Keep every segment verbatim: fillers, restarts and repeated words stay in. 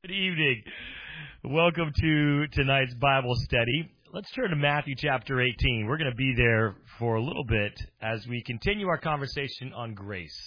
Good evening. Welcome to tonight's Bible study. Let's turn to Matthew chapter eighteen. We're going to be there for a little bit as we continue our conversation on grace.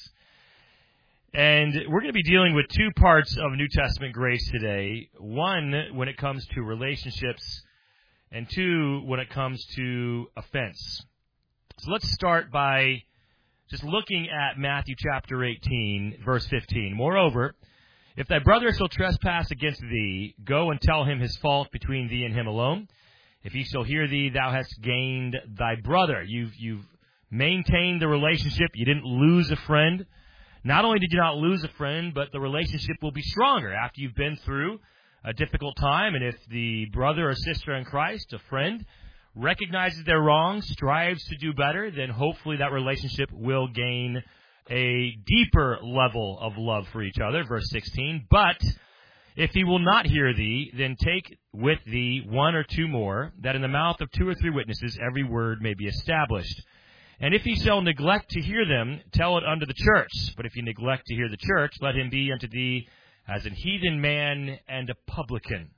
And we're going to be dealing with two parts of New Testament grace today. One, when it comes to relationships, and two, when it comes to offense. So let's start by just looking at Matthew chapter eighteen, verse fifteen. Moreover, if thy brother shall trespass against thee, go and tell him his fault between thee and him alone. If he shall hear thee, thou hast gained thy brother. You've, you've maintained the relationship. You didn't lose a friend. Not only did you not lose a friend, but the relationship will be stronger after you've been through a difficult time. And if the brother or sister in Christ, a friend, recognizes their wrongs, strives to do better, then hopefully that relationship will gain a deeper level of love for each other. Verse sixteen, but if he will not hear thee, then take with thee one or two more, that in the mouth of two or three witnesses every word may be established. And if he shall neglect to hear them, tell it unto the church. But if he neglect to hear the church, let him be unto thee as an heathen man and a publican.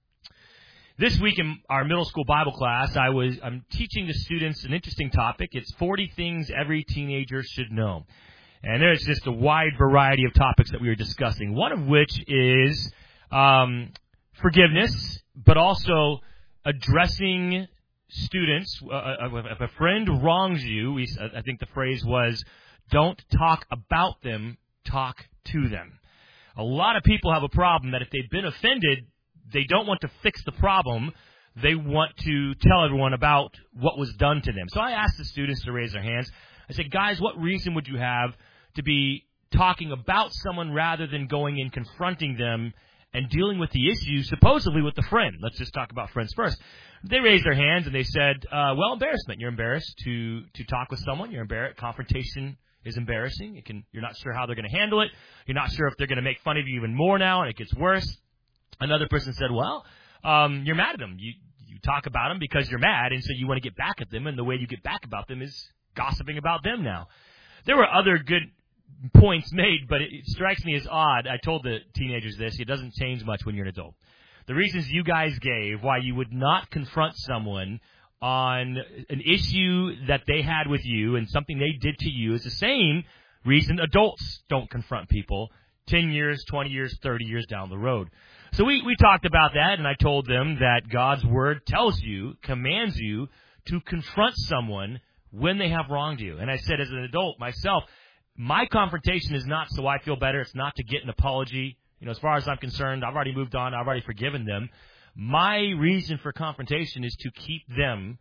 This week in our middle school Bible class, I was I'm teaching the students an interesting topic. It's forty things every teenager should know. And there's just a wide variety of topics that we were discussing, one of which is um, forgiveness, but also addressing students. Uh, if a friend wrongs you, we, I think the phrase was, don't talk about them, talk to them. A lot of people have a problem that if they've been offended, they don't want to fix the problem. They want to tell everyone about what was done to them. So I asked the students to raise their hands. I said, guys, what reason would you have to be talking about someone rather than going and confronting them and dealing with the issue, supposedly with the friend? Let's just talk about friends first. They raised their hands and they said, uh, well, embarrassment. You're embarrassed to, to talk with someone. You're embarrassed. Confrontation is embarrassing. It can, you're not sure how they're going to handle it. You're not sure if they're going to make fun of you even more now and it gets worse. Another person said, well, um, you're mad at them. You, you talk about them because you're mad, and so you want to get back at them, and the way you get back about them is gossiping about them now. There were other good points made, but it strikes me as odd. I told the teenagers this. It doesn't change much when you're an adult. The reasons you guys gave why you would not confront someone on an issue that they had with you and something they did to you is the same reason adults don't confront people ten years, twenty years, thirty years down the road. So we, we talked about that, and I told them that God's Word tells you, commands you to confront someone when they have wronged you. And I said, as an adult myself, my confrontation is not so I feel better. It's not to get an apology. You know, as far as I'm concerned, I've already moved on. I've already forgiven them. My reason for confrontation is to keep them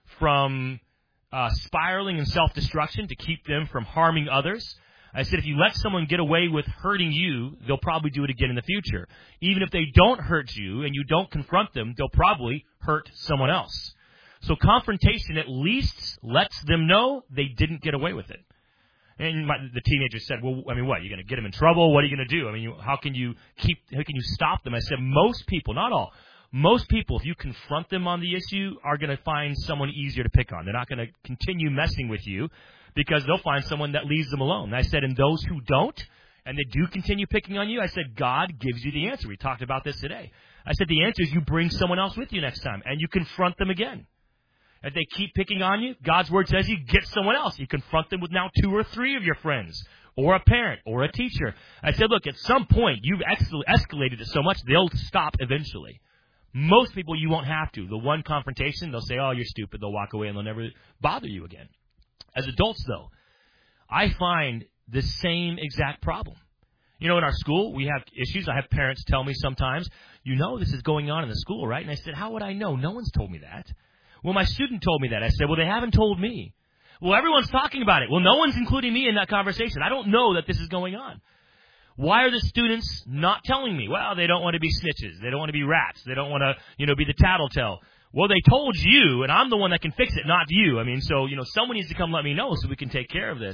from uh, spiraling in self-destruction, to keep them from harming others. I said, if you let someone get away with hurting you, they'll probably do it again in the future. Even if they don't hurt you and you don't confront them, they'll probably hurt someone else. So confrontation at least lets them know they didn't get away with it. And my, the teenager said, well, I mean, what? You're going to get them in trouble? What are you going to do? I mean, you, how can you keep, how can you stop them? I said, most people, not all, most people, if you confront them on the issue, are going to find someone easier to pick on. They're not going to continue messing with you because they'll find someone that leaves them alone. And I said, and those who don't, and they do continue picking on you, I said, God gives you the answer. We talked about this today. I said, the answer is you bring someone else with you next time, and you confront them again. If they keep picking on you, God's Word says you get someone else. You confront them with now two or three of your friends, or a parent, or a teacher. I said, look, at some point, you've escalated it so much, they'll stop eventually. Most people, you won't have to. The one confrontation, they'll say, oh, you're stupid. They'll walk away, and they'll never bother you again. As adults, though, I find the same exact problem. You know, in our school, we have issues. I have parents tell me sometimes, you know this is going on in the school, right? And I said, how would I know? No one's told me that. Well, my student told me that. I said, well, they haven't told me. Well, everyone's talking about it. Well, no one's including me in that conversation. I don't know that this is going on. Why are the students not telling me? Well, they don't want to be snitches. They don't want to be rats. They don't want to, you know, be the tattletale. Well, they told you, and I'm the one that can fix it, not you. I mean, so, you know, someone needs to come let me know so we can take care of this.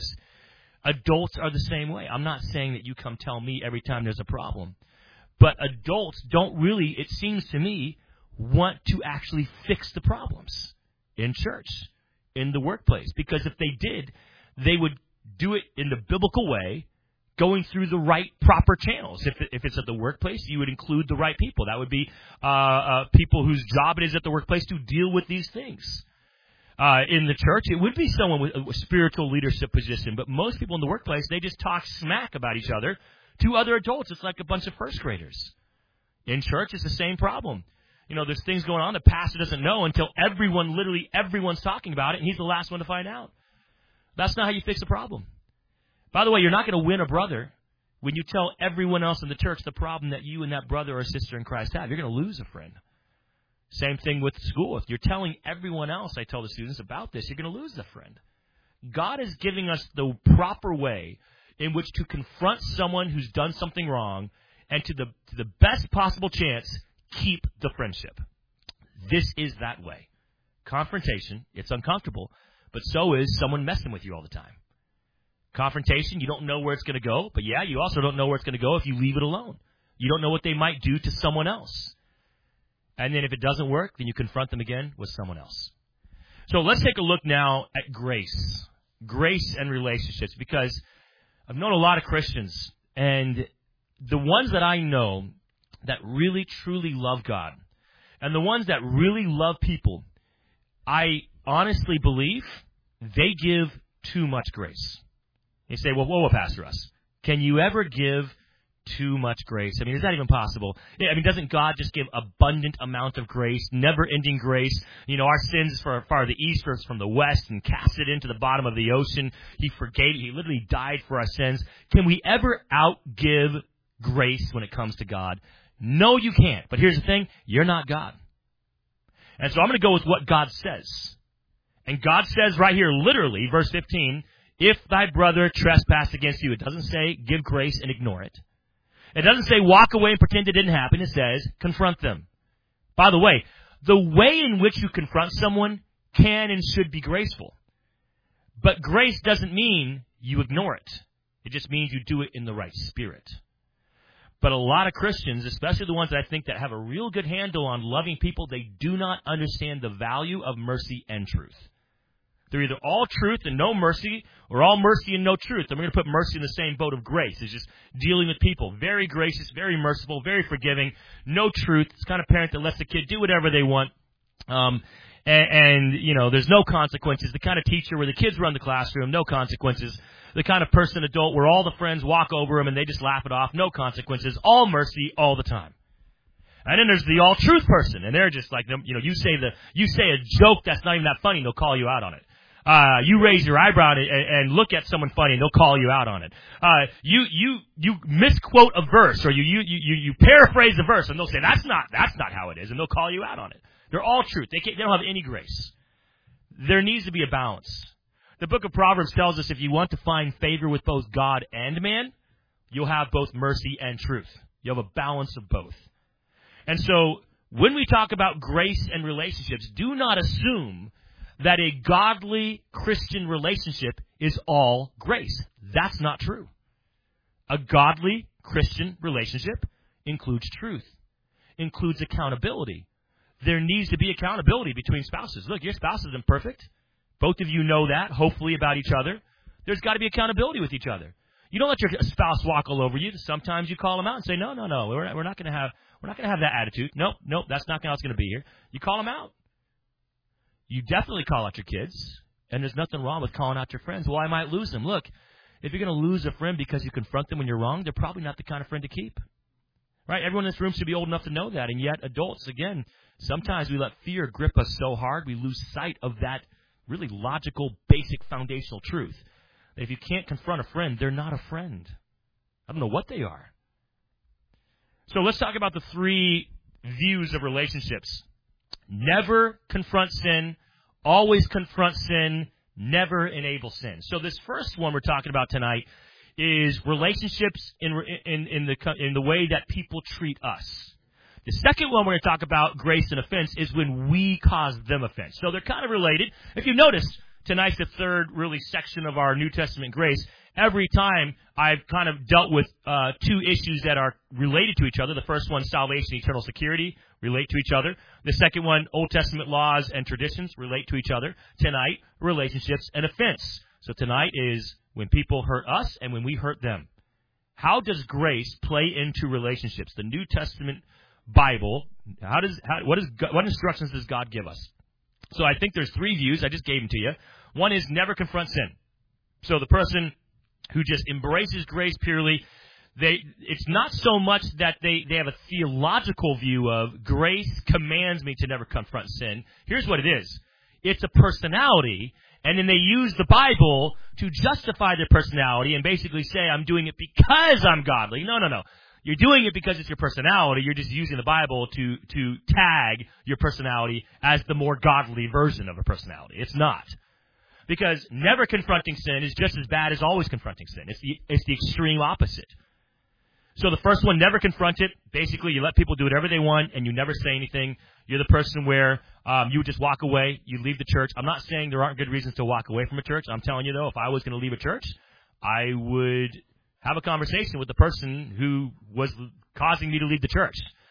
Adults are the same way. I'm not saying that you come tell me every time there's a problem. But adults don't really, it seems to me, want to actually fix the problems in church, in the workplace. Because if they did, they would do it in the biblical way, going through the right proper channels. If if it's at the workplace, you would include the right people. That would be uh, uh, people whose job it is at the workplace to deal with these things. Uh, in the church, it would be someone with a spiritual leadership position. But most people in the workplace, they just talk smack about each other to other adults. It's like a bunch of first graders. In church, it's the same problem. You know, there's things going on the pastor doesn't know until everyone, literally everyone's talking about it, and he's the last one to find out. That's not how you fix the problem. By the way, you're not going to win a brother when you tell everyone else in the church the problem that you and that brother or sister in Christ have. You're going to lose a friend. Same thing with school. If you're telling everyone else, I tell the students, about this, you're going to lose a friend. God is giving us the proper way in which to confront someone who's done something wrong and to the, to the best possible chance, keep the friendship. This is that way. Confrontation, it's uncomfortable, but so is someone messing with you all the time. Confrontation, you don't know where it's going to go, but yeah, you also don't know where it's going to go if you leave it alone. You don't know what they might do to someone else. And then if it doesn't work, then you confront them again with someone else. So let's take a look now at grace. Grace and relationships, because I've known a lot of Christians, and the ones that I know that really, truly love God, and the ones that really love people, I honestly believe they give too much grace. You say, well, whoa, whoa, Pastor Russ, can you ever give too much grace? I mean, is that even possible? I mean, doesn't God just give abundant amount of grace, never-ending grace? You know, our sins for far the east or from the west, and cast it into the bottom of the ocean. He forgave. He literally died for our sins. Can we ever outgive grace when it comes to God? No, you can't. But here's the thing. You're not God. And so I'm going to go with what God says. And God says right here, literally, verse fifteen, if thy brother trespass against you, it doesn't say give grace and ignore it. It doesn't say walk away and pretend it didn't happen. It says confront them. By the way, the way in which you confront someone can and should be graceful. But grace doesn't mean you ignore it. It just means you do it in the right spirit. But a lot of Christians, especially the ones that I think that have a real good handle on loving people, they do not understand the value of mercy and truth. They're either all truth and no mercy, or all mercy and no truth. And we're going to put mercy in the same boat of grace. It's just dealing with people. Very gracious, very merciful, very forgiving. No truth. It's the kind of parent that lets the kid do whatever they want. Um, and, and, you know, there's no consequences. The kind of teacher where the kids run the classroom, no consequences. The kind of person, adult, where all the friends walk over them and they just laugh it off, no consequences. All mercy all the time. And then there's the all-truth person, and they're just like, you know, you say the you say a joke that's not even that funny, and they'll call you out on it. Uh, you raise your eyebrow and, and look at someone funny, and they'll call you out on it. Uh, you you you misquote a verse, or you you you you paraphrase a verse, and they'll say that's not that's not how it is, and they'll call you out on it. They're all truth. They can't, they don't have any grace. There needs to be a balance. The book of Proverbs tells us if you want to find favor with both God and man, you'll have both mercy and truth. You have a balance of both. And so when we talk about grace and relationships, do not assume that a godly Christian relationship is all grace. That's not true. A godly Christian relationship includes truth, includes accountability. There needs to be accountability between spouses. Look, your spouse isn't perfect. Both of you know that, hopefully, about each other. There's got to be accountability with each other. You don't let your spouse walk all over you. Sometimes you call them out and say, no, no, no, we're not, we're not going to have we're not going to have that attitude. Nope, nope, that's not how it's going to be here. You call them out. You definitely call out your kids, and there's nothing wrong with calling out your friends. Well, I might lose them. Look, if you're going to lose a friend because you confront them when you're wrong, they're probably not the kind of friend to keep. Right? Everyone in this room should be old enough to know that, and yet adults, again, sometimes we let fear grip us so hard we lose sight of that really logical, basic, foundational truth. That if you can't confront a friend, they're not a friend. I don't know what they are. So let's talk about the three views of relationships. Never confront sin, always confront sin, never enable sin. So this first one we're talking about tonight is relationships in in in the in the way that people treat us. The second one we're going to talk about, grace and offense, is when we cause them offense. So they're kind of related. If you notice, tonight's the third really section of our New Testament grace. Every time I've kind of dealt with uh, two issues that are related to each other. The first one, salvation, eternal security, relate to each other. The second one, Old Testament laws and traditions, relate to each other. Tonight, relationships and offense. So tonight is when people hurt us and when we hurt them. How does grace play into relationships? The New Testament Bible, how does how, what is what instructions does God give us? So I think there's three views. I just gave them to you. One is never confront sin. So the person who just embraces grace purely, they it's not so much that they, they have a theological view of grace commands me to never confront sin. Here's what it is. It's a personality, and then they use the Bible to justify their personality and basically say, I'm doing it because I'm godly. No, no, no. You're doing it because it's your personality. You're just using the Bible to, to tag your personality as the more godly version of a personality. It's not. Because never confronting sin is just as bad as always confronting sin. It's the, it's the extreme opposite. So the first one, never confront it. Basically, you let people do whatever they want, and you never say anything. You're the person where um, you would just walk away. You leave the church. I'm not saying there aren't good reasons to walk away from a church. I'm telling you, though, if I was going to leave a church, I would have a conversation with the person who was causing me to leave the church.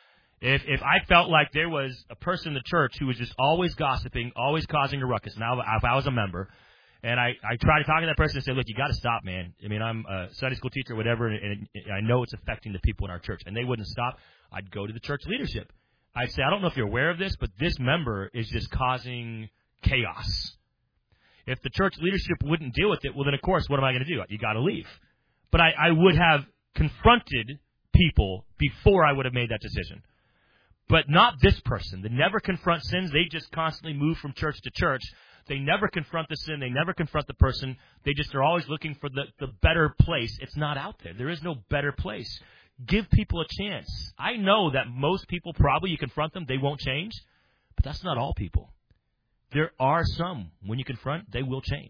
If if I felt like there was a person in the church who was just always gossiping, always causing a ruckus, now if I was a member, and I, I try to talk to that person and say, look, you got to stop, man. I mean, I'm a Sunday school teacher or whatever, and, and I know it's affecting the people in our church, and they wouldn't stop. I'd go to the church leadership. I'd say, I don't know if you're aware of this, but this member is just causing chaos. If the church leadership wouldn't deal with it, well, then, of course, what am I going to do? You got to leave. But I, I would have confronted people before I would have made that decision. But not this person. They never confront sins. They just constantly move from church to church. They never confront the sin. They never confront the person. They just are always looking for the, the better place. It's not out there. There is no better place. Give people a chance. I know that most people, probably you confront them, they won't change. But that's not all people. There are some, when you confront, they will change.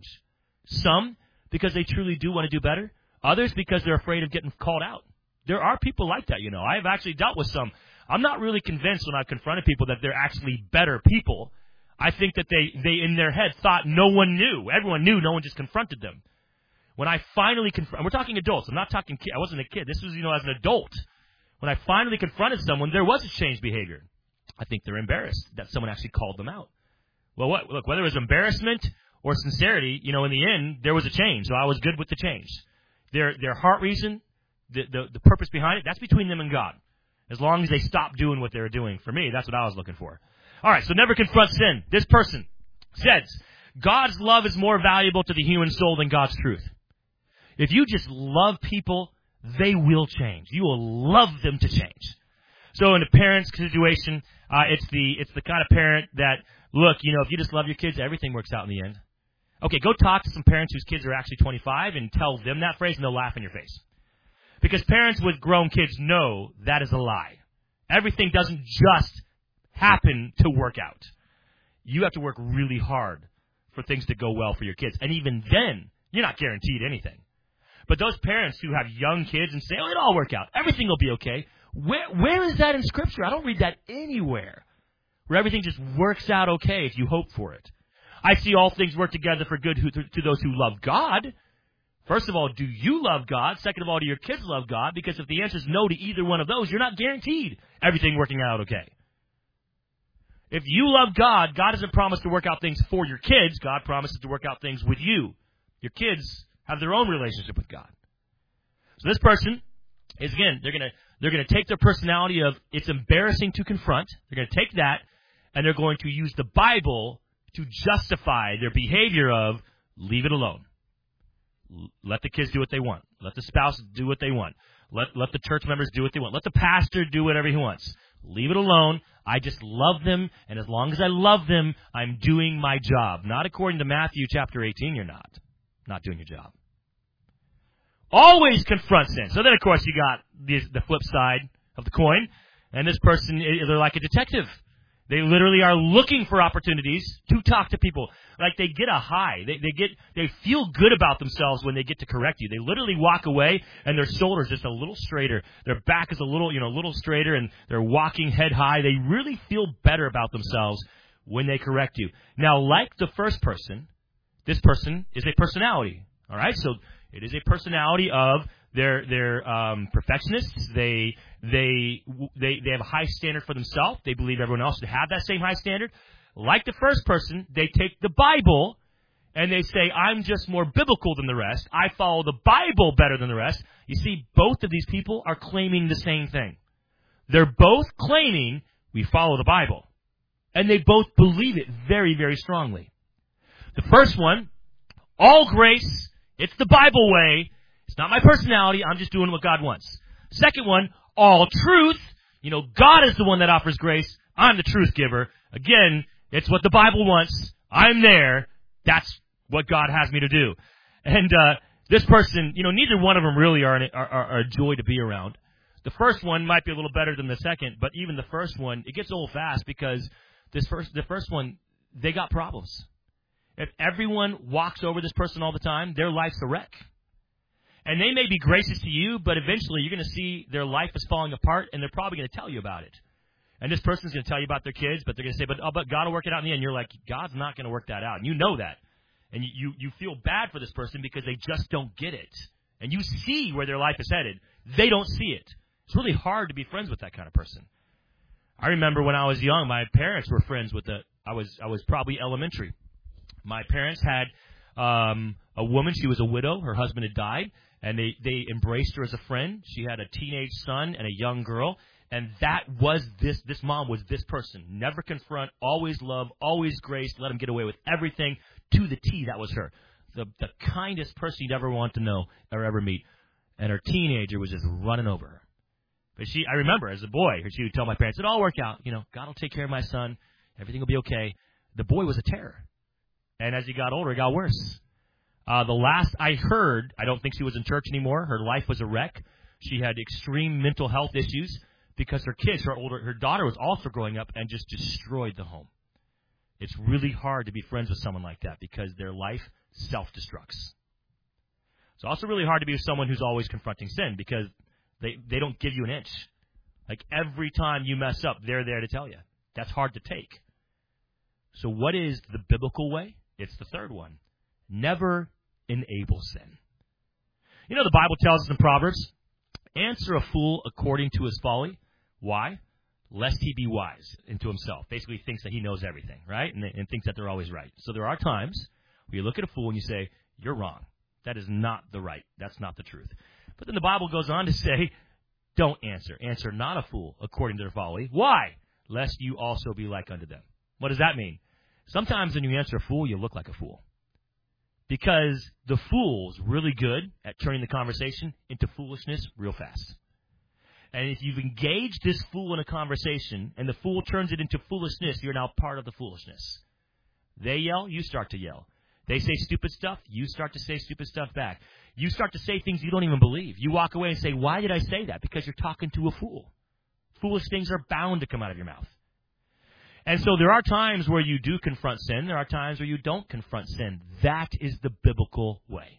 Some, because they truly do want to do better. Others, because they're afraid of getting called out. There are people like that, you know. I've actually dealt with some. I'm not really convinced when I've confronted people that they're actually better people. I think that they, they in their head, thought no one knew. Everyone knew. No one just confronted them. When I finally confronted, we're talking adults. I'm not talking kid. I wasn't a kid. This was, you know, as an adult. When I finally confronted someone, there was a changed behavior. I think they're embarrassed that someone actually called them out. Well, what, look, whether it was embarrassment or sincerity, you know, in the end, there was a change. So I was good with the change. Their their heart reason, the, the the purpose behind it, that's between them and God. As long as they stop doing what they were doing. For me, that's what I was looking for. All right, so never confront sin. This person says, God's love is more valuable to the human soul than God's truth. If you just love people, they will change. You will love them to change. So in a parent's situation, uh, it's the it's the kind of parent that, look, you know, if you just love your kids, everything works out in the end. Okay, go talk to some parents whose kids are actually twenty-five and tell them that phrase, and they'll laugh in your face. Because parents with grown kids know that is a lie. Everything doesn't just happen to work out. You have to work really hard for things to go well for your kids. And even then, you're not guaranteed anything. But those parents who have young kids and say, oh, it'll all work out. Everything will be okay. Where, where is that in Scripture? I don't read that anywhere. Where everything just works out okay if you hope for it. I see all things work together for good who, to, to those who love God. First of all, do you love God? Second of all, do your kids love God? Because if the answer is no to either one of those, you're not guaranteed everything working out okay. If you love God, God doesn't promise to work out things for your kids. God promises to work out things with you. Your kids have their own relationship with God. So this person is, again, they're going to they're going to take their personality of it's embarrassing to confront. They're going to take that, and they're going to use the Bible to justify their behavior of leave it alone. Let the kids do what they want. Let the spouse do what they want. Let let the church members do what they want. Let the pastor do whatever he wants. Leave it alone. I just love them, and as long as I love them, I'm doing my job. Not according to Matthew chapter eighteen, you're not. Not doing your job. Always confront sin. So then, of course, you got the, the flip side of the coin, and this person, they're like a detective. They literally are looking for opportunities to talk to people. Like they get a high. They, they get, they feel good about themselves when they get to correct you. They literally walk away and their shoulders just a little straighter. Their back is a little, you know, a little straighter, and they're walking head high. They really feel better about themselves when they correct you. Now, like the first person, this person is a personality. All right, so it is a personality of they're they're um, perfectionists. They they they they have a high standard for themselves. They believe everyone else should have that same high standard. Like the first person, they take the Bible and they say, I'm just more biblical than the rest. I follow the Bible better than the rest. You see, both of these people are claiming the same thing. They're both claiming we follow the Bible. And they both believe it very, very strongly. The first one, all grace, it's the Bible way. It's not my personality. I'm just doing what God wants. Second one, all truth. You know, God is the one that offers grace. I'm the truth giver. Again, it's what the Bible wants. I'm there. That's what God has me to do. And uh, this person, you know, neither one of them really are, an, are, are a joy to be around. The first one might be a little better than the second, but even the first one, it gets old fast because this first, the first one, they got problems. If everyone walks over this person all the time, their life's a wreck. And they may be gracious to you, but eventually you're going to see their life is falling apart, and they're probably going to tell you about it. And this person's going to tell you about their kids, but they're going to say, but, oh, but God will work it out in the end. You're like, God's not going to work that out. And you know that. And you, you, you feel bad for this person because they just don't get it. And you see where their life is headed. They don't see it. It's really hard to be friends with that kind of person. I remember when I was young, my parents were friends with the, I was, I was probably elementary. My parents had um, a woman. She was a widow. Her husband had died. And they, they embraced her as a friend. She had a teenage son and a young girl. And that was this, this mom was this person. Never confront, always love, always grace, let him get away with everything to the T. That was her. The, the kindest person you'd ever want to know or ever meet. And her teenager was just running over her. But she, I remember as a boy, she would tell my parents, it'll all work out. You know, God will take care of my son. Everything will be okay. The boy was a terror. And as he got older, it got worse. Uh, the last I heard, I don't think she was in church anymore. Her life was a wreck. She had extreme mental health issues because her kids, her older, her daughter was also growing up and just destroyed the home. It's really hard to be friends with someone like that because their life self-destructs. It's also really hard to be with someone who's always confronting sin because they, they don't give you an inch. Like every time you mess up, they're there to tell you. That's hard to take. So what is the biblical way? It's the third one. Never enable sin. You know, the Bible tells us in Proverbs, answer a fool according to his folly. Why? Lest he be wise into himself. Basically thinks that he knows everything, right? And, and thinks that they're always right. So there are times where you look at a fool and you say, you're wrong. That is not the right. That's not the truth. But then the Bible goes on to say, don't answer. Answer not a fool according to their folly. Why? Lest you also be like unto them. What does that mean? Sometimes when you answer a fool, you look like a fool. Because the fool's really good at turning the conversation into foolishness real fast. And if you've engaged this fool in a conversation and the fool turns it into foolishness, you're now part of the foolishness. They yell, you start to yell. They say stupid stuff, you start to say stupid stuff back. You start to say things you don't even believe. You walk away and say, why did I say that? Because you're talking to a fool. Foolish things are bound to come out of your mouth. And so there are times where you do confront sin. There are times where you don't confront sin. That is the biblical way.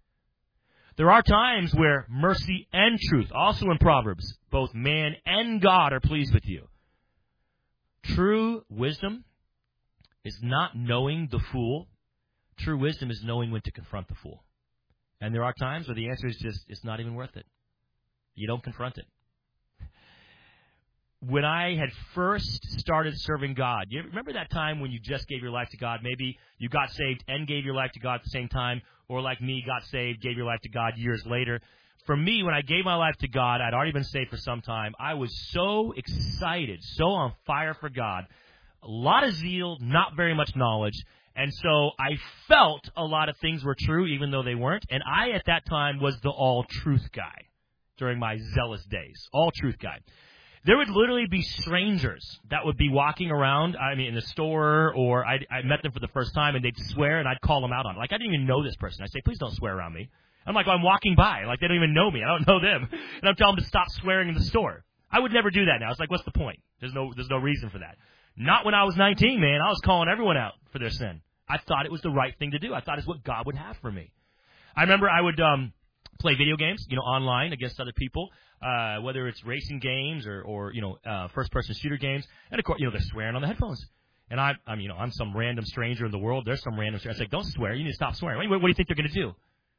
There are times where mercy and truth, also in Proverbs, both man and God are pleased with you. True wisdom is not knowing the fool. True wisdom is knowing when to confront the fool. And there are times where the answer is just, it's not even worth it. You don't confront it. When I had first started serving God, you remember that time when you just gave your life to God? Maybe you got saved and gave your life to God at the same time, or like me, got saved, gave your life to God years later. For me, when I gave my life to God, I'd already been saved for some time. I was so excited, so on fire for God. A lot of zeal, not very much knowledge. And so I felt a lot of things were true, even though they weren't. And I, at that time, was the all-truth guy during my zealous days. All-truth guy. There would literally be strangers that would be walking around, I mean, in the store, or I'd, I met them for the first time, and they'd swear, and I'd call them out on it. Like, I didn't even know this person. I'd say, please don't swear around me. I'm like, well, I'm walking by. Like, they don't even know me. I don't know them. And I'm telling them to stop swearing in the store. I would never do that now. It's like, what's the point? There's no, there's no reason for that. Not when I was nineteen, man. I was calling everyone out for their sin. I thought it was the right thing to do. I thought it's what God would have for me. I remember I would um, play video games, you know, online against other people. Uh, whether it's racing games or, or you know, uh, first-person shooter games. And, of course, you know, they're swearing on the headphones. And I, I'm, you know, I'm some random stranger in the world. There's some random stranger. I say, don't swear. You need to stop swearing. What, what do you think they're going to do?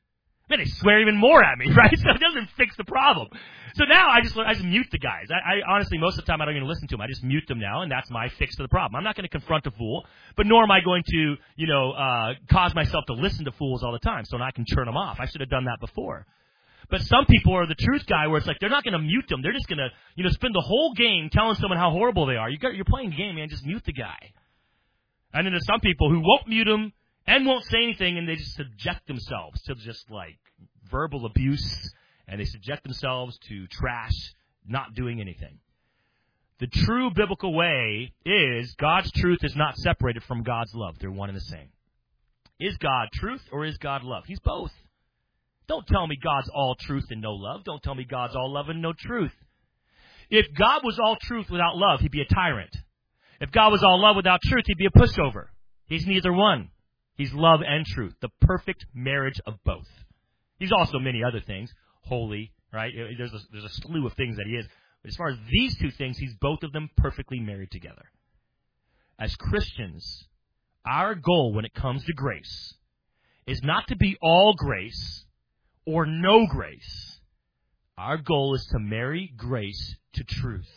Man, they swear even more at me, right? So it doesn't fix the problem. So now I just I just mute the guys. I, I honestly, most of the time, I don't even listen to them. I just mute them now, and that's my fix to the problem. I'm not going to confront a fool, but nor am I going to, you know, uh, cause myself to listen to fools all the time so I can turn them off. I should have done that before. But some people are the truth guy where it's like they're not going to mute them. They're just going to, you know, spend the whole game telling someone how horrible they are. You got, you're playing a game, man. Just mute the guy. And then there's some people who won't mute him and won't say anything, and they just subject themselves to just like verbal abuse, and they subject themselves to trash, not doing anything. The true biblical way is God's truth is not separated from God's love. They're one and the same. Is God truth or is God love? He's both. Don't tell me God's all truth and no love. Don't tell me God's all love and no truth. If God was all truth without love, he'd be a tyrant. If God was all love without truth, he'd be a pushover. He's neither one. He's love and truth, the perfect marriage of both. He's also many other things, holy, right? There's a, there's a slew of things that he is. But as far as these two things, he's both of them perfectly married together. As Christians, our goal when it comes to grace is not to be all grace or no grace. Our goal is to marry grace to truth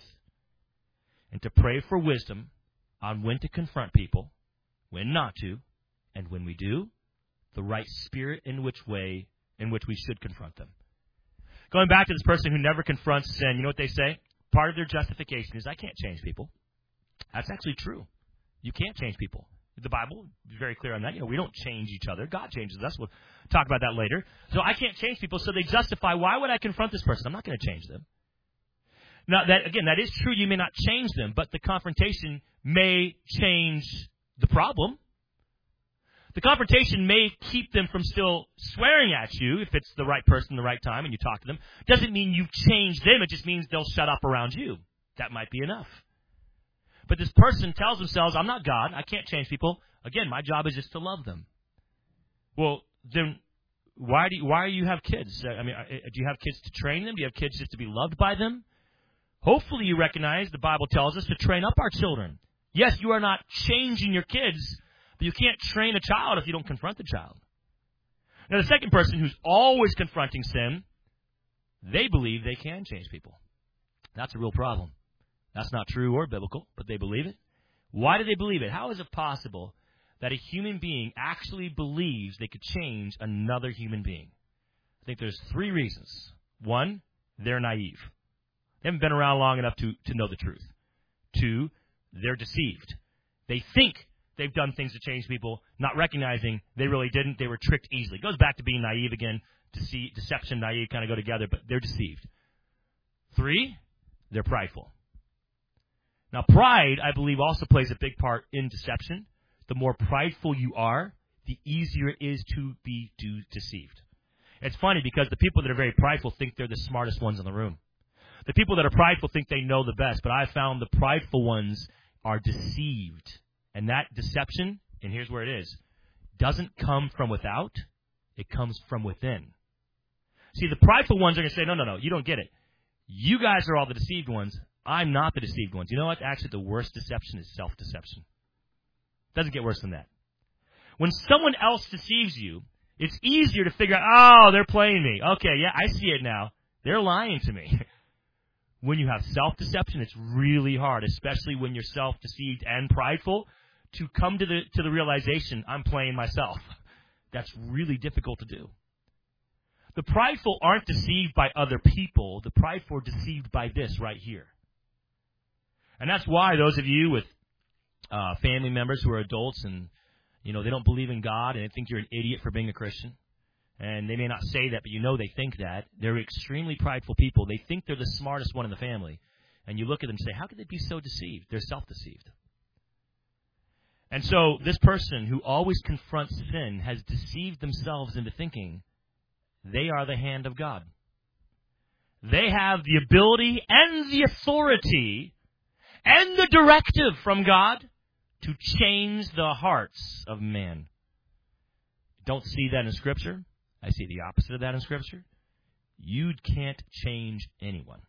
and to pray for wisdom on when to confront people, when not to, and when we do, the right spirit in which way in which we should confront them. Going back to this person who never confronts sin, you know what they say? Part of their justification is, I can't change people. That's actually true. You can't change people. The Bible is very clear on that. You know, we don't change each other. God changes us. We'll talk about that later. So I can't change people, so they justify, why would I confront this person? I'm not going to change them. Now, that again, that is true. You may not change them, but the confrontation may change the problem. The confrontation may keep them from still swearing at you if it's the right person, the right time, and you talk to them. Doesn't mean you've changed them. It just means they'll shut up around you. That might be enough. But this person tells themselves, I'm not God. I can't change people. Again, my job is just to love them. Well, then why do you, why do you have kids? I mean, do you have kids to train them? Do you have kids just to be loved by them? Hopefully you recognize the Bible tells us to train up our children. Yes, you are not changing your kids, but you can't train a child if you don't confront the child. Now, the second person who's always confronting sin, they believe they can change people. That's a real problem. That's not true or biblical, but they believe it. Why do they believe it? How is it possible that a human being actually believes they could change another human being? I think there's three reasons. One, they're naive. They haven't been around long enough to, to know the truth. Two, they're deceived. They think they've done things to change people, not recognizing they really didn't. They were tricked easily. It goes back to being naive again. Dece- deception, naive kind of go together, but they're deceived. Three, they're prideful. Now, pride, I believe, also plays a big part in deception. The more prideful you are, the easier it is to be de- deceived. It's funny because the people that are very prideful think they're the smartest ones in the room. The people that are prideful think they know the best, but I found the prideful ones are deceived. And that deception, and here's where it is, doesn't come from without, it comes from within. See, the prideful ones are going to say, no, no, no, you don't get it. You guys are all the deceived ones. I'm not the deceived ones. You know what? Actually, the worst deception is self-deception. Doesn't get worse than that. When someone else deceives you, it's easier to figure out, oh, they're playing me. Okay, yeah, I see it now. They're lying to me. When you have self-deception, it's really hard, especially when you're self-deceived and prideful, to come to the to the realization, I'm playing myself. That's really difficult to do. The prideful aren't deceived by other people. The prideful are deceived by this right here. And that's why those of you with uh, family members who are adults and, you know, they don't believe in God and they think you're an idiot for being a Christian, and they may not say that, but you know they think that. They're extremely prideful people. They think they're the smartest one in the family. And you look at them and say, how could they be so deceived? They're self-deceived. And so this person who always confronts sin has deceived themselves into thinking they are the hand of God. They have the ability and the authority and the directive from God to change the hearts of man. Don't see that in Scripture. I see the opposite of that in Scripture. You can't change anyone.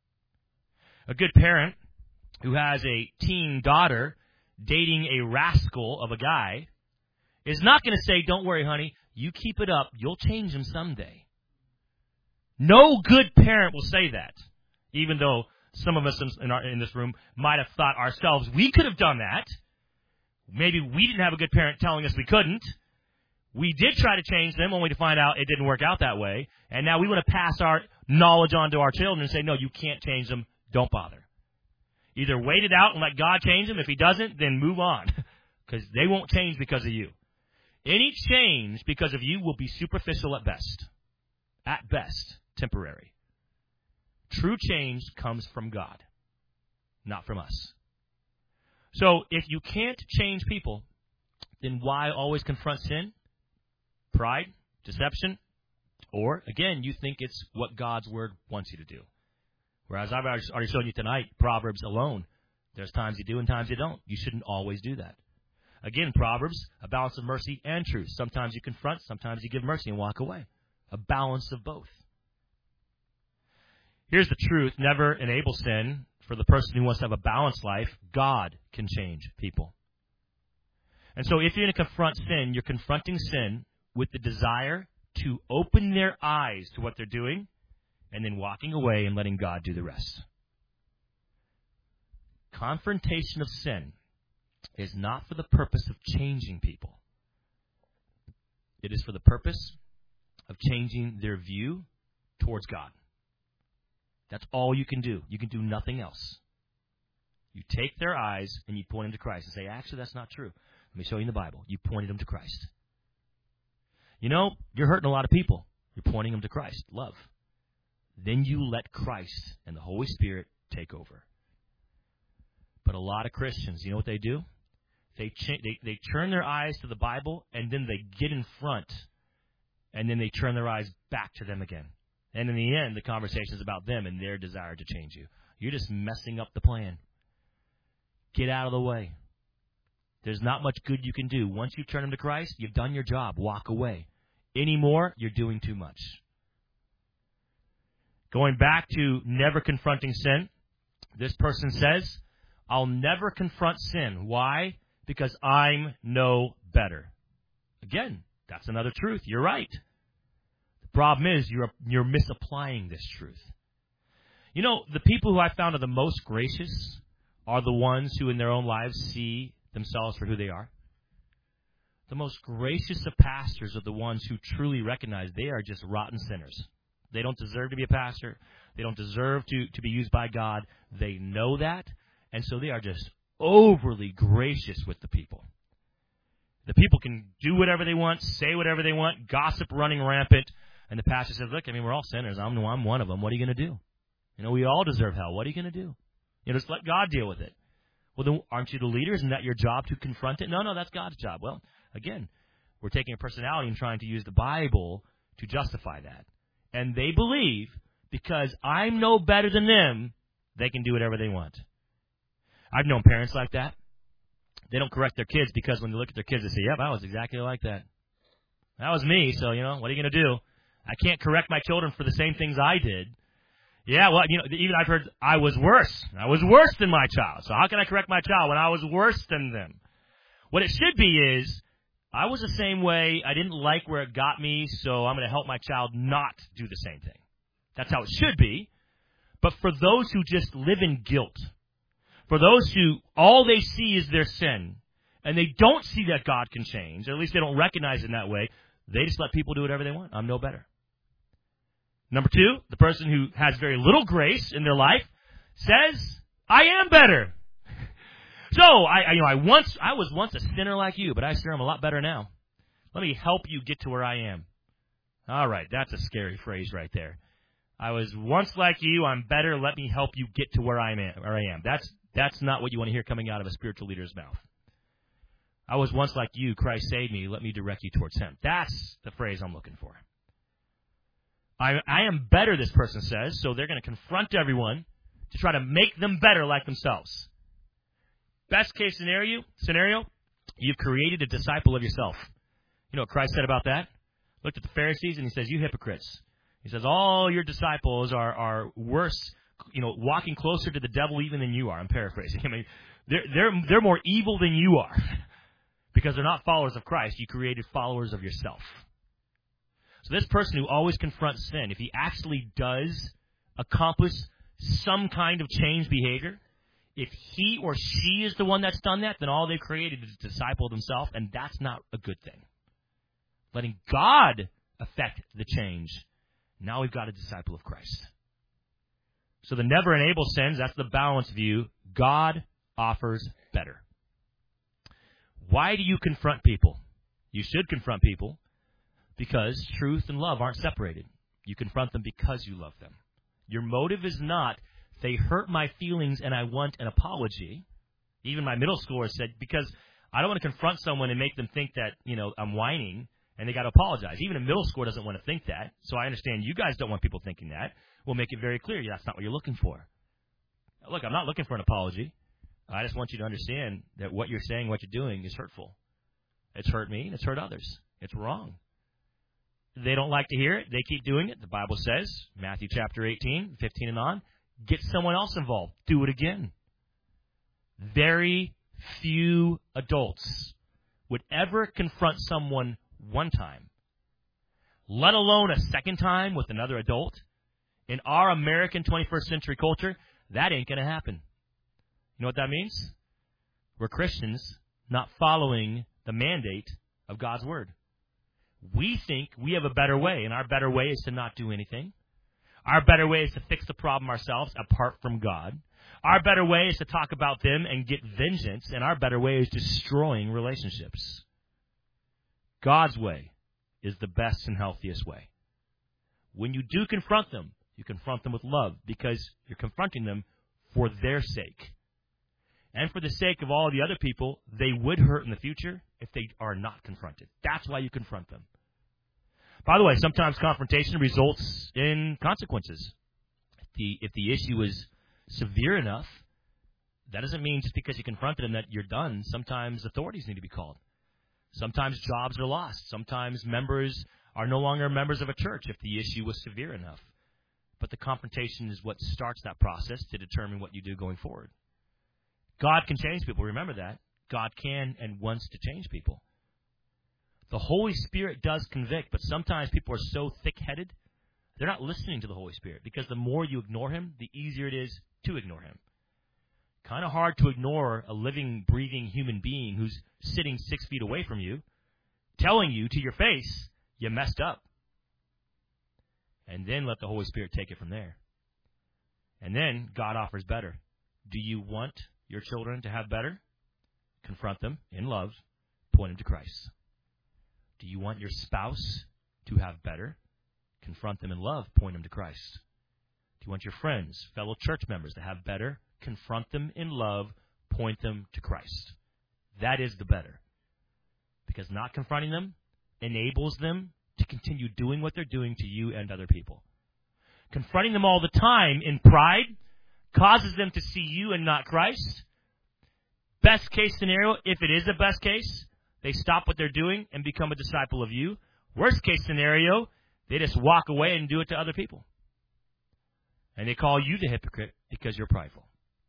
A good parent who has a teen daughter dating a rascal of a guy is not going to say, don't worry, honey, you keep it up, you'll change them someday. No good parent will say that, even though some of us in, our, in this room might have thought ourselves we could have done that. Maybe we didn't have a good parent telling us we couldn't. We did try to change them, only to find out it didn't work out that way. And now we want to pass our knowledge on to our children and say, no, you can't change them. Don't bother. Either wait it out and let God change them. If He doesn't, then move on, because they won't change because of you. Any change because of you will be superficial at best. At best, temporary. True change comes from God, not from us. So if you can't change people, then why always confront sin? Pride, deception, or, again, you think it's what God's Word wants you to do. Whereas I've already shown you tonight, Proverbs alone, there's times you do and times you don't. You shouldn't always do that. Again, Proverbs, a balance of mercy and truth. Sometimes you confront, sometimes you give mercy and walk away. A balance of both. Here's the truth. Never enable sin. For the person who wants to have a balanced life, God can change people. And so if you're going to confront sin, you're confronting sin with the desire to open their eyes to what they're doing and then walking away and letting God do the rest. Confrontation of sin is not for the purpose of changing people. It is for the purpose of changing their view towards God. That's all you can do. You can do nothing else. You take their eyes and you point them to Christ and say, actually, that's not true. Let me show you in the Bible. You pointed them to Christ. You know, you're hurting a lot of people. You're pointing them to Christ, love. Then you let Christ and the Holy Spirit take over. But a lot of Christians, you know what they do? They, ch- they they turn their eyes to the Bible, and then they get in front, and then they turn their eyes back to them again. And in the end, the conversation is about them and their desire to change you. You're just messing up the plan. Get out of the way. There's not much good you can do. Once you turn them to Christ, you've done your job. Walk away. Any more, you're doing too much. Going back to never confronting sin, this person says, I'll never confront sin. Why? Because I'm no better. Again, that's another truth. You're right. The problem is you're you're misapplying this truth. You know, the people who I found are the most gracious are the ones who in their own lives see themselves for who they are. The most gracious of pastors are the ones who truly recognize they are just rotten sinners. They don't deserve to be a pastor. They don't deserve to, to be used by God. They know that, and so they are just overly gracious with the people. The people can do whatever they want, say whatever they want, gossip running rampant, and the pastor says, look, I mean, we're all sinners. I'm, I'm one of them. What are you going to do? You know, we all deserve hell. What are you going to do? You know, just let God deal with it. Well, then aren't you the leader? Isn't that your job to confront it? No, no, that's God's job. Well, again, we're taking a personality and trying to use the Bible to justify that. And they believe because I'm no better than them, they can do whatever they want. I've known parents like that. They don't correct their kids because when they look at their kids, they say, yep, I was exactly like that. That was me, so, you know, what are you going to do? I can't correct my children for the same things I did. Yeah, well, you know, even I've heard I was worse. I was worse than my child. So how can I correct my child when I was worse than them? What it should be is, I was the same way. I didn't like where it got me, so I'm going to help my child not do the same thing. That's how it should be. But for those who just live in guilt, for those who all they see is their sin, and they don't see that God can change, or at least they don't recognize it in that way, they just let people do whatever they want. I'm no better. Number two, the person who has very little grace in their life says, I am better. So, I, I, you know, I once, I was once a sinner like you, but I sure am a lot better now. Let me help you get to where I am. All right, that's a scary phrase right there. I was once like you, I'm better, let me help you get to where I am. Where I am. That's, that's not what you want to hear coming out of a spiritual leader's mouth. I was once like you, Christ saved me, let me direct you towards Him. That's the phrase I'm looking for. I, I am better, this person says, so they're going to confront everyone to try to make them better like themselves. Best case scenario, scenario, you've created a disciple of yourself. You know what Christ said about that? Looked at the Pharisees and He says, you hypocrites. He says, all your disciples are, are worse, you know, walking closer to the devil even than you are. I'm paraphrasing. I mean, they're, they're, they're more evil than you are. Because they're not followers of Christ. You created followers of yourself. So this person who always confronts sin, if he actually does accomplish some kind of change behavior, if he or she is the one that's done that, then all they've created is a disciple of themselves, and that's not a good thing. Letting God affect the change. Now we've got a disciple of Christ. So the never enable sins, that's the balanced view. God offers better. Why do you confront people? You should confront people because truth and love aren't separated. You confront them because you love them. Your motive is not, they hurt my feelings and I want an apology. Even my middle schooler said, because I don't want to confront someone and make them think that, you know, I'm whining and they got to apologize. Even a middle schooler doesn't want to think that. So I understand you guys don't want people thinking that. We'll make it very clear. That's not what you're looking for. Look, I'm not looking for an apology. I just want you to understand that what you're saying, what you're doing is hurtful. It's hurt me and it's hurt others. It's wrong. They don't like to hear it. They keep doing it. The Bible says, Matthew chapter eighteen, fifteen and on, get someone else involved. Do it again. Very few adults would ever confront someone one time, let alone a second time with another adult. In our American twenty-first century culture, that ain't going to happen. You know what that means? We're Christians not following the mandate of God's Word. We think we have a better way, and our better way is to not do anything. Our better way is to fix the problem ourselves apart from God. Our better way is to talk about them and get vengeance, and our better way is destroying relationships. God's way is the best and healthiest way. When you do confront them, you confront them with love because you're confronting them for their sake. And for the sake of all the other people they would hurt in the future if they are not confronted. That's why you confront them. By the way, sometimes confrontation results in consequences. If the, if the issue is severe enough, that doesn't mean just because you confronted them that you're done. Sometimes authorities need to be called. Sometimes jobs are lost. Sometimes members are no longer members of a church if the issue was severe enough. But the confrontation is what starts that process to determine what you do going forward. God can change people. Remember that. God can and wants to change people. The Holy Spirit does convict, but sometimes people are so thick-headed, they're not listening to the Holy Spirit because the more you ignore Him, the easier it is to ignore Him. Kind of hard to ignore a living, breathing human being who's sitting six feet away from you, telling you to your face, you messed up. And then let the Holy Spirit take it from there. And then God offers better. Do you want your children to have better? Confront them in love. Point them to Christ. Do you want your spouse to have better? Confront them in love. Point them to Christ. Do you want your friends, fellow church members to have better? Confront them in love. Point them to Christ. That is the better. Because not confronting them enables them to continue doing what they're doing to you and other people. Confronting them all the time in pride causes them to see you and not Christ. Best case scenario, if it is a best case, they stop what they're doing and become a disciple of you. Worst case scenario, they just walk away and do it to other people. And they call you the hypocrite because you're prideful.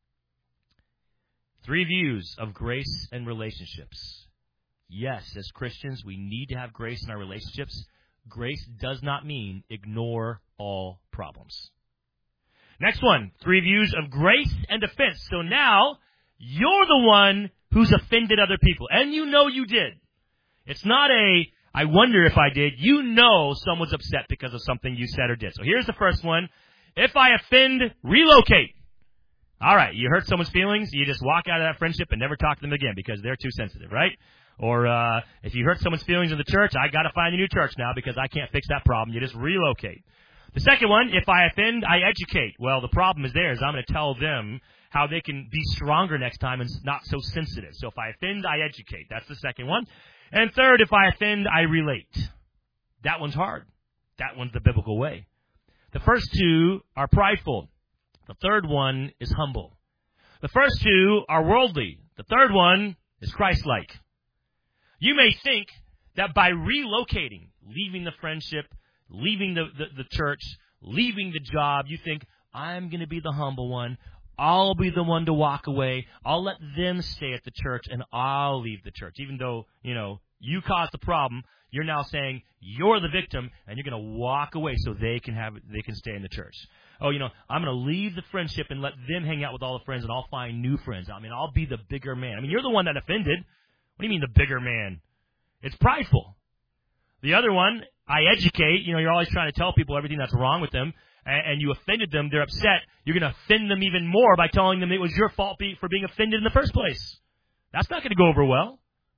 Three views of grace and relationships. Yes, as Christians, we need to have grace in our relationships. Grace does not mean ignore all problems. Next one, three views of grace and offense. So now, you're the one who's offended other people. And you know you did. It's not a, I wonder if I did. You know someone's upset because of something you said or did. So here's the first one. If I offend, relocate. All right, you hurt someone's feelings, you just walk out of that friendship and never talk to them again because they're too sensitive, right? Or uh, if you hurt someone's feelings in the church, I got to find a new church now because I can't fix that problem. You just relocate. The second one, if I offend, I educate. Well, the problem is there is I'm going to tell them how they can be stronger next time and not so sensitive. So if I offend, I educate. That's the second one. And third, if I offend, I relate. That one's hard. That one's the biblical way. The first two are prideful. The third one is humble. The first two are worldly. The third one is Christ-like. You may think that by relocating, leaving the friendship, leaving the, the, the church, leaving the job, you think, I'm going to be the humble one. I'll be the one to walk away. I'll let them stay at the church, and I'll leave the church. Even though, you know, you caused the problem, you're now saying you're the victim, and you're going to walk away so they can have they can stay in the church. Oh, you know, I'm going to leave the friendship and let them hang out with all the friends, and I'll find new friends. I mean, I'll be the bigger man. I mean, you're the one that offended. What do you mean the bigger man? It's prideful. The other one, I educate. You know, you're always trying to tell people everything that's wrong with them, and, and you offended them. They're upset. You're going to offend them even more by telling them it was your fault be, for being offended in the first place. That's not going to go over well.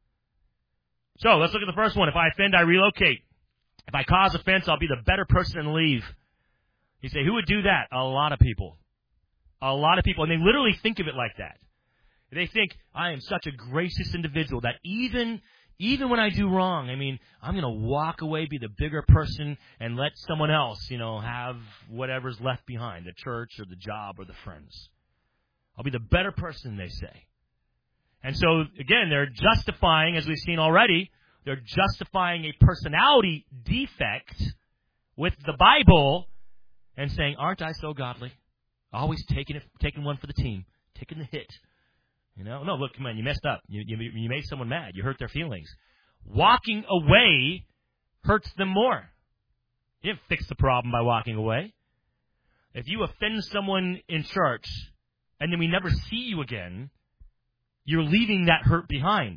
So let's look at the first one. If I offend, I relocate. If I cause offense, I'll be the better person and leave. You say, who would do that? A lot of people. A lot of people. And they literally think of it like that. They think, I am such a gracious individual that even even when I do wrong, I mean, I'm going to walk away, be the bigger person, and let someone else, you know, have whatever's left behind, the church or the job or the friends. I'll be the better person, they say. And so, again, they're justifying, as we've seen already, they're justifying a personality defect with the Bible and saying, aren't I so godly? Always taking it, taking one for the team, taking the hit. You know, no, look, come on, you messed up. You, you, you made someone mad. You hurt their feelings. Walking away hurts them more. You didn't fix the problem by walking away. If you offend someone in church and then we never see you again, you're leaving that hurt behind.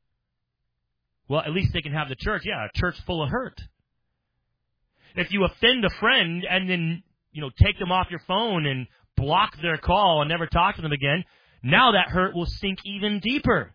Well, at least they can have the church. Yeah, a church full of hurt. If you offend a friend and then, you know, take them off your phone and block their call and never talk to them again, now that hurt will sink even deeper.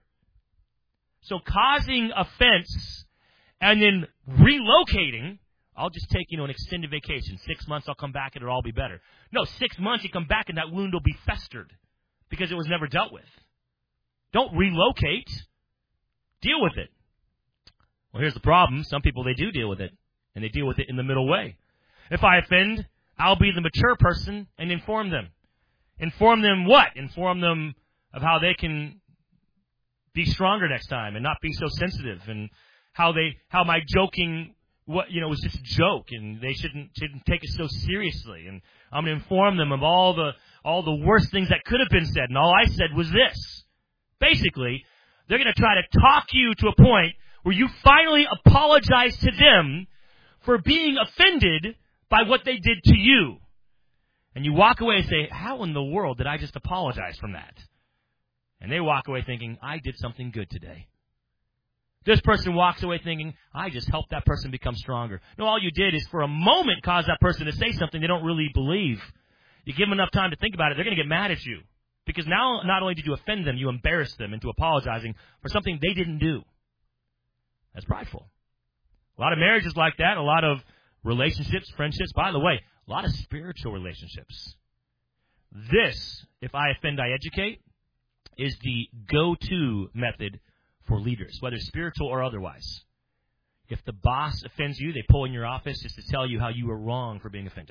So causing offense and then relocating, I'll just take, you know, an extended vacation. Six months, I'll come back and it'll all be better. No, six months, you come back and that wound will be festered because it was never dealt with. Don't relocate. Deal with it. Well, here's the problem. Some people, they do deal with it, and they deal with it in the middle way. If I offend, I'll be the mature person and inform them. Inform them what? Inform them of how they can be stronger next time and not be so sensitive, and how they how my joking what you know was just a joke and they shouldn't shouldn't take it so seriously. And I'm going to inform them of all the all the worst things that could have been said, and all I said was this. Basically, they're going to try to talk you to a point where you finally apologize to them for being offended by what they did to you. And you walk away and say, how in the world did I just apologize from that? And they walk away thinking, I did something good today. This person walks away thinking, I just helped that person become stronger. No, all you did is for a moment cause that person to say something they don't really believe. You give them enough time to think about it, they're going to get mad at you. Because now not only did you offend them, you embarrassed them into apologizing for something they didn't do. That's prideful. A lot of marriages like that, a lot of relationships, friendships. By the way, a lot of spiritual relationships. This, if I offend, I educate, is the go-to method for leaders, whether spiritual or otherwise. If the boss offends you, they pull in your office just to tell you how you were wrong for being offended.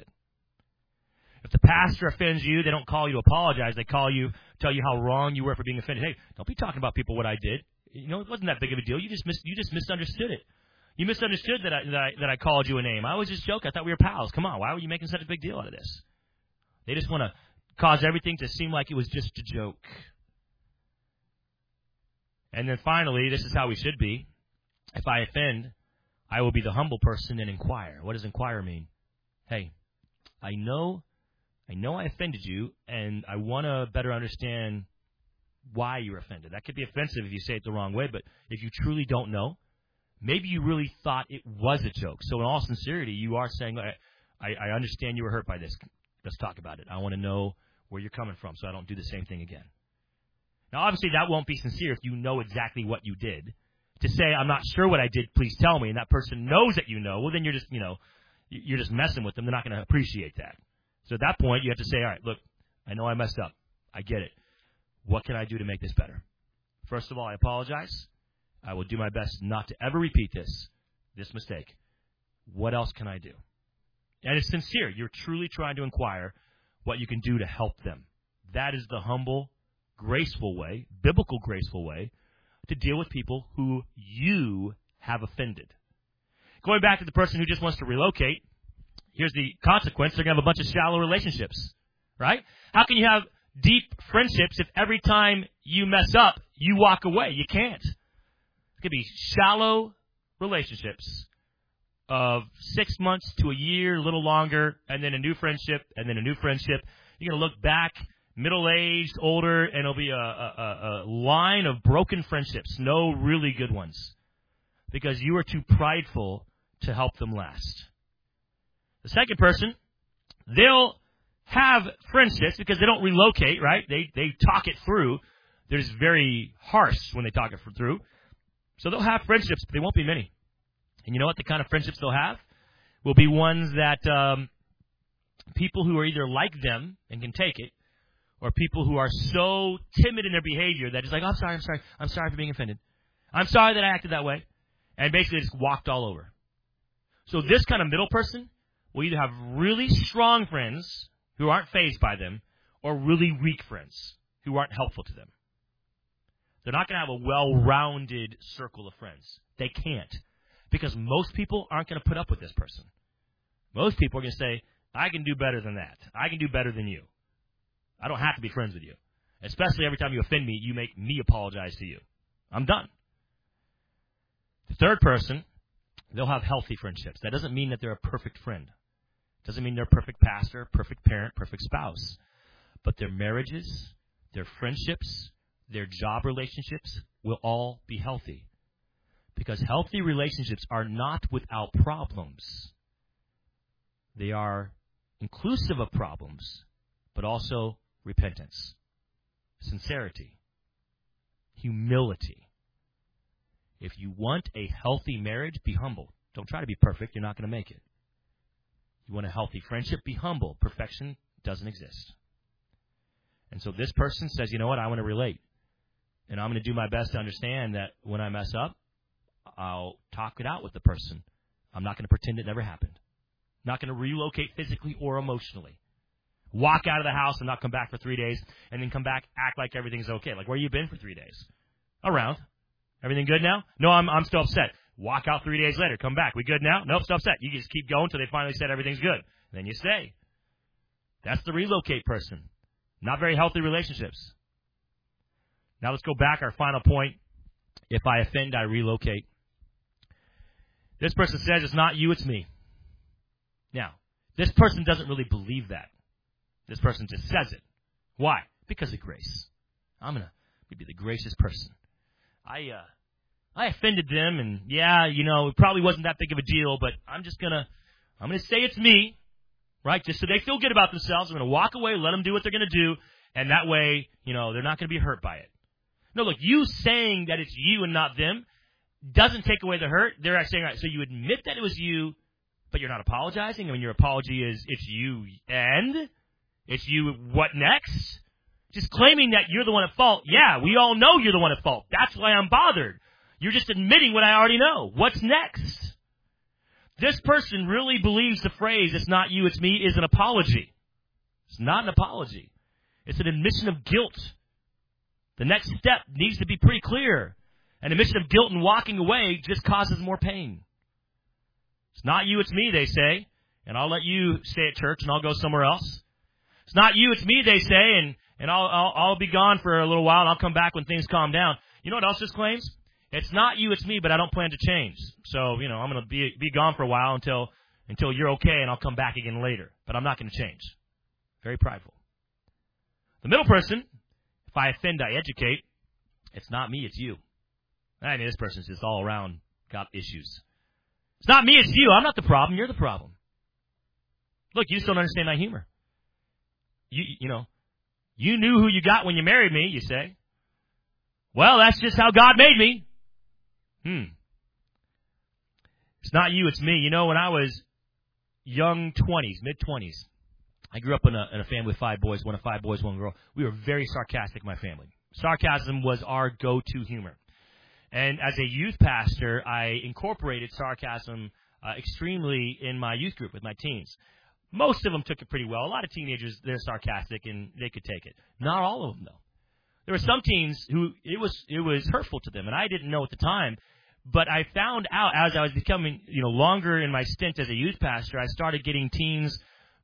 If the pastor offends you, they don't call you to apologize. They call you, tell you how wrong you were for being offended. Hey, don't be talking about people what I did. You know, it wasn't that big of a deal. You just mis- you just misunderstood it. You misunderstood that I, that I that I called you a name. I was just joking. I thought we were pals. Come on, why were you making such a big deal out of this? They just want to cause everything to seem like it was just a joke. And then finally, this is how we should be. If I offend, I will be the humble person and inquire. What does inquire mean? Hey, I know, I know I offended you, and I want to better understand why you were offended. That could be offensive if you say it the wrong way, but if you truly don't know, maybe you really thought it was a joke. So in all sincerity, you are saying, I, I understand you were hurt by this. Let's talk about it. I want to know where you're coming from so I don't do the same thing again. Now, obviously, that won't be sincere if you know exactly what you did. To say, I'm not sure what I did, please tell me, and that person knows that you know, well, then you're just, you know, you're just messing with them. They're not going to appreciate that. So at that point, you have to say, all right, look, I know I messed up. I get it. What can I do to make this better? First of all, I apologize. I will do my best not to ever repeat this, this mistake. What else can I do? And it's sincere. You're truly trying to inquire what you can do to help them. That is the humble, graceful way, biblical graceful way, to deal with people who you have offended. Going back to the person who just wants to relocate, here's the consequence. They're going to have a bunch of shallow relationships, right? How can you have deep friendships if every time you mess up, you walk away. You can't. It could be shallow relationships of six months to a year, a little longer, and then a new friendship, and then a new friendship. You're going to look back, middle-aged, older, and it'll be a, a, a line of broken friendships, no really good ones, because you are too prideful to help them last. The second person, they'll have friendships because they don't relocate, right? They they talk it through. They're just very harsh when they talk it through. So they'll have friendships, but they won't be many. And you know what? The kind of friendships they'll have will be ones that um, people who are either like them and can take it, or people who are so timid in their behavior that it's like, oh, I'm sorry, I'm sorry, I'm sorry for being offended. I'm sorry that I acted that way. And basically just walked all over. So this kind of middle person will either have really strong friends who aren't fazed by them, or really weak friends who aren't helpful to them. They're not going to have a well-rounded circle of friends. They can't. Because most people aren't going to put up with this person. Most people are going to say, I can do better than that. I can do better than you. I don't have to be friends with you. Especially every time you offend me, you make me apologize to you. I'm done. The third person, they'll have healthy friendships. That doesn't mean that they're a perfect friend. Doesn't mean they're a perfect pastor, perfect parent, perfect spouse. But their marriages, their friendships, their job relationships will all be healthy. Because healthy relationships are not without problems. They are inclusive of problems, but also repentance, sincerity, humility. If you want a healthy marriage, be humble. Don't try to be perfect. You're not going to make it. You want a healthy friendship, be humble. Perfection doesn't exist. And so this person says, you know what, I want to relate. And I'm going to do my best to understand that when I mess up, I'll talk it out with the person. I'm not going to pretend it never happened. I'm not going to relocate physically or emotionally. Walk out of the house and not come back for three days, and then come back, act like everything's okay. Like, where you been for three days? Around. Everything good now? No, I'm I'm still upset. Walk out three days later. Come back. We good now? Nope, still upset. You just keep going until they finally said everything's good. Then you stay. That's the relocate person. Not very healthy relationships. Now let's go back. Our final point. If I offend, I relocate. This person says, it's not you, it's me. Now, this person doesn't really believe that. This person just says it. Why? Because of grace. I'm going to be the gracious person. I uh, I offended them, and yeah, you know, it probably wasn't that big of a deal, but I'm just going to, I'm going to say it's me, right? Just so they feel good about themselves. I'm going to walk away, let them do what they're going to do, and that way, you know, they're not going to be hurt by it. No, look, you saying that it's you and not them doesn't take away the hurt. They're saying, all right, so you admit that it was you, but you're not apologizing. I mean, your apology is, it's you and? It's you, what next? Just claiming that you're the one at fault. Yeah, we all know you're the one at fault. That's why I'm bothered. You're just admitting what I already know. What's next? This person really believes the phrase, it's not you, it's me, is an apology. It's not an apology. It's an admission of guilt. The next step needs to be pretty clear. An admission of guilt and walking away just causes more pain. It's not you, it's me, they say. And I'll let you stay at church and I'll go somewhere else. It's not you, it's me, they say, and, and I'll, I'll, I'll be gone for a little while and I'll come back when things calm down. You know what else this claims? It's not you, it's me, but I don't plan to change. So, you know, I'm going to be be gone for a while until until you're okay and I'll come back again later. But I'm not going to change. Very prideful. The middle person, if I offend, I educate. It's not me, it's you. I mean, this person's just all around got issues. It's not me, it's you. I'm not the problem. You're the problem. Look, you just don't understand my humor. You, you know, you knew who you got when you married me, you say. Well, that's just how God made me. Hmm. It's not you, it's me. You know, when I was young twenties, mid-twenties, I grew up in a, in a family with five boys, one of five boys, one girl. We were very sarcastic, my family. Sarcasm was our go-to humor. And as a youth pastor, I incorporated sarcasm uh, extremely in my youth group with my teens. Most of them took it pretty well. A lot of teenagers, they're sarcastic and they could take it. Not all of them, though. There were some teens who it was it was hurtful to them, and I didn't know at the time. But I found out as I was becoming, you know, longer in my stint as a youth pastor, I started getting teens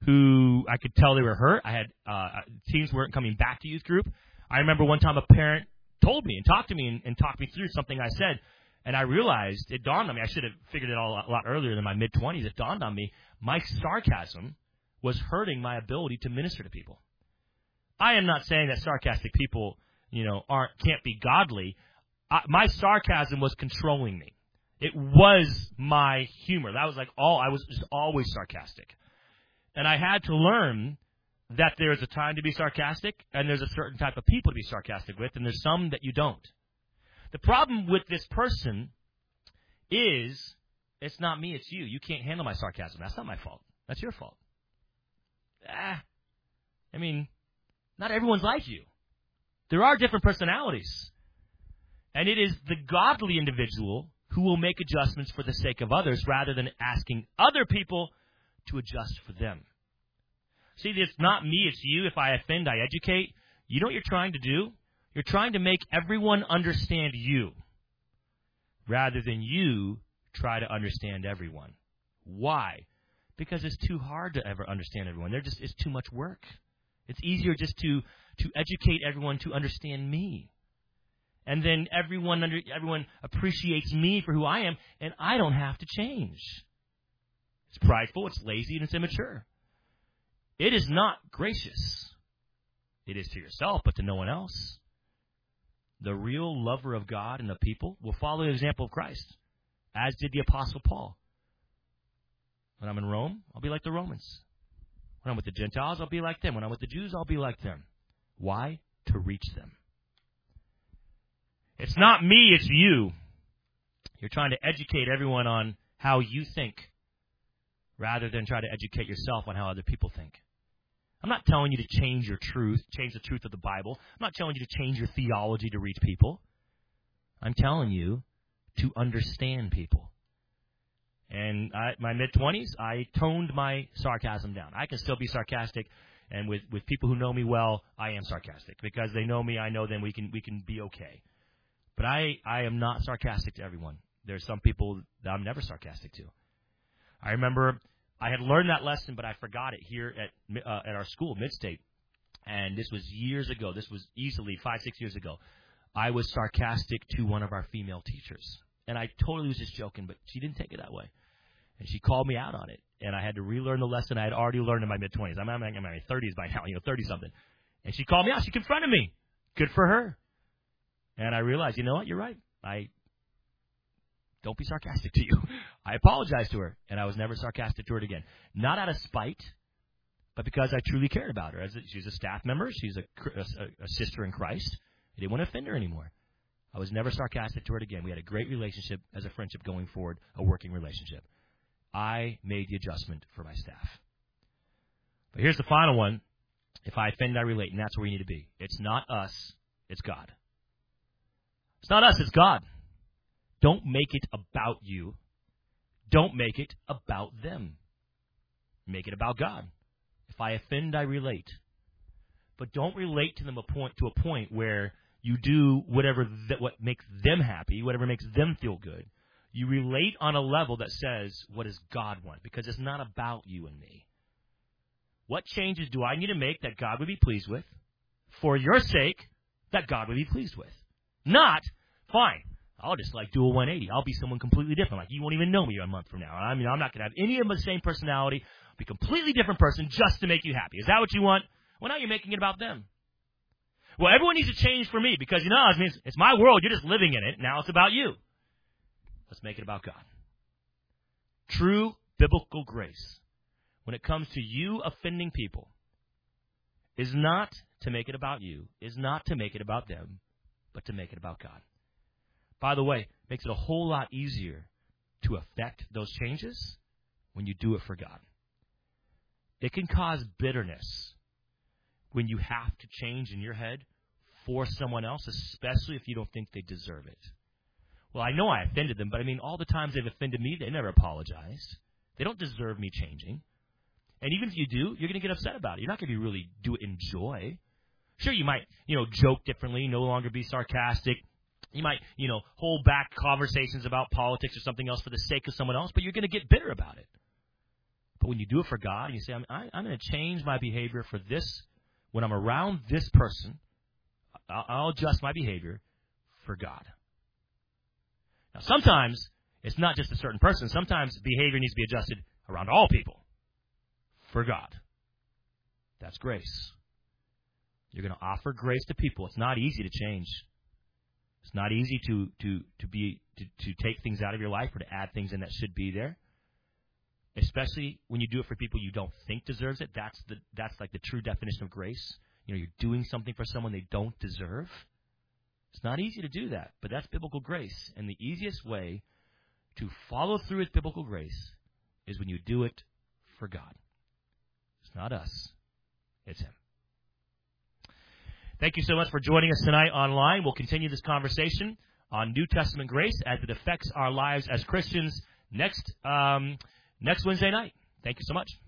who I could tell they were hurt. I had uh, teens weren't coming back to youth group. I remember one time a parent told me and talked to me and, and talked me through something I said, and I realized, it dawned on me, I should have figured it all a lot earlier than my mid-twenties, it dawned on me, my sarcasm was hurting my ability to minister to people. I am not saying that sarcastic people, you know, aren't can't be godly. I, my sarcasm was controlling me. It was my humor. That was like all, I was just always sarcastic. And I had to learn that there's a time to be sarcastic, and there's a certain type of people to be sarcastic with, and there's some that you don't. The problem with this person is, it's not me, it's you. You can't handle my sarcasm. That's not my fault. That's your fault. Ah, I mean, not everyone's like you. There are different personalities. And it is the godly individual who will make adjustments for the sake of others rather than asking other people to adjust for them. See, it's not me, it's you. If I offend, I educate. You know what you're trying to do? You're trying to make everyone understand you rather than you try to understand everyone. Why? Because it's too hard to ever understand everyone. They're just it's too much work. It's easier just to, to educate everyone to understand me. And then everyone under, everyone appreciates me for who I am, and I don't have to change. It's prideful, it's lazy, and it's immature. It is not gracious. It is to yourself, but to no one else. The real lover of God and the people will follow the example of Christ, as did the Apostle Paul. When I'm in Rome, I'll be like the Romans. When I'm with the Gentiles, I'll be like them. When I'm with the Jews, I'll be like them. Why? To reach them. It's not me, it's you. You're trying to educate everyone on how you think rather than try to educate yourself on how other people think. I'm not telling you to change your truth, change the truth of the Bible. I'm not telling you to change your theology to reach people. I'm telling you to understand people. And I, my mid-twenties, I toned my sarcasm down. I can still be sarcastic, and with, with people who know me well, I am sarcastic. Because they know me, I know them, we can we can be okay. But I, I am not sarcastic to everyone. There's some people that I'm never sarcastic to. I remember I had learned that lesson, but I forgot it here at uh, at our school, Midstate. And this was years ago. This was easily five, six years ago. I was sarcastic to one of our female teachers. And I totally was just joking, but she didn't take it that way. And she called me out on it. And I had to relearn the lesson I had already learned in my mid-twenties. I'm, I'm in my thirties by now, you know, thirty-something. And she called me out. She confronted me. Good for her. And I realized, you know what? You're right. I don't be sarcastic to you. I apologized to her, and I was never sarcastic to her again. Not out of spite, but because I truly cared about her. As a, she's a staff member. She's a, a, a sister in Christ. I didn't want to offend her anymore. I was never sarcastic to her again. We had a great relationship as a friendship going forward, a working relationship. I made the adjustment for my staff. But here's the final one. If I offend, I relate, and that's where we need to be. It's not us, it's God. It's not us, it's God. Don't make it about you. Don't make it about them. Make it about God. If I offend, I relate. But don't relate to them a point to a point where you do whatever that what makes them happy, whatever makes them feel good. You relate on a level that says, what does God want? Because it's not about you and me. What changes do I need to make that God would be pleased with for your sake that God would be pleased with? Not, fine, I'll just like do a one eighty. I'll be someone completely different. Like you won't even know me a month from now. I mean, I'm not going to have any of the same personality. I'll be a completely different person just to make you happy. Is that what you want? Well, now you're making it about them. Well, everyone needs to change for me because, you know, I mean, it's my world. You're just living in it. Now it's about you. Let's make it about God. True biblical grace, when it comes to you offending people, is not to make it about you, is not to make it about them, but to make it about God. By the way, it makes it a whole lot easier to affect those changes when you do it for God. It can cause bitterness when you have to change in your head for someone else, especially if you don't think they deserve it. Well, I know I offended them, but I mean, all the times they've offended me, they never apologized. They don't deserve me changing. And even if you do, you're going to get upset about it. You're not going to be really do it in joy. Sure, you might, you know, joke differently, no longer be sarcastic. You might, you know, hold back conversations about politics or something else for the sake of someone else, but you're going to get bitter about it. But when you do it for God, and you say, I'm, I, I'm going to change my behavior for this, when I'm around this person, I'll, I'll adjust my behavior for God. Now, sometimes it's not just a certain person. Sometimes behavior needs to be adjusted around all people for God. That's grace. You're going to offer grace to people. It's not easy to change. It's not easy to to to be to, to take things out of your life or to add things in that should be there. Especially when you do it for people you don't think deserves it. That's the that's like the true definition of grace. You know, you're doing something for someone they don't deserve. It's not easy to do that, but that's biblical grace. And the easiest way to follow through with biblical grace is when you do it for God. It's not us. It's Him. Thank you so much for joining us tonight online. We'll continue this conversation on New Testament grace as it affects our lives as Christians next um, next Wednesday night. Thank you so much.